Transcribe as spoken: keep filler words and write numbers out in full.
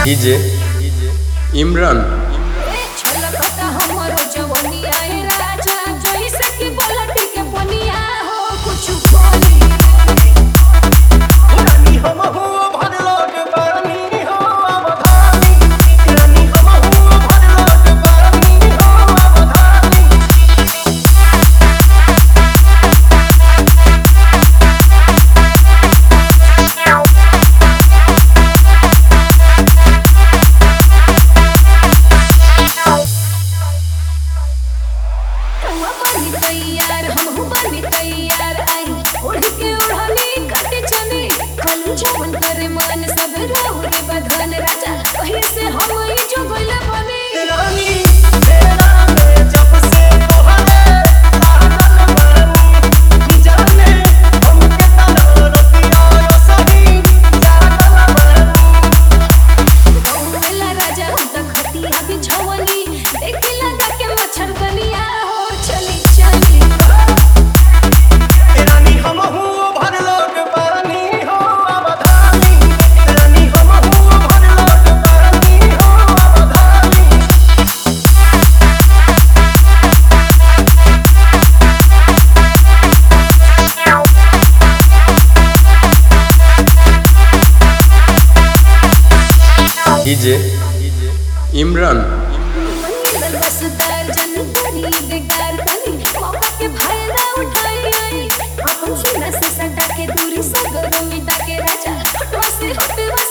DJ Imran. तैयार हम बनी तैयार आई उड़ के उड़ानी काटे चले कल जवन करे मन सब राहु रे बधन राजा कहीं से हम ई जो गइल बने रानी तेरा में जब से तोहरे पागल बनी जाने हम के तना रतिया यो सही जागल बनी गौला राजा त खतिया बिछवनी देखी लगा के मच्छर बनिया डीजे इमरान। बसदार जनतनी बेकार तनी मौका के फायदा उठाई अपन सीना से सटा के दूरी सगरो मिटा के राजा हटवा से हटवा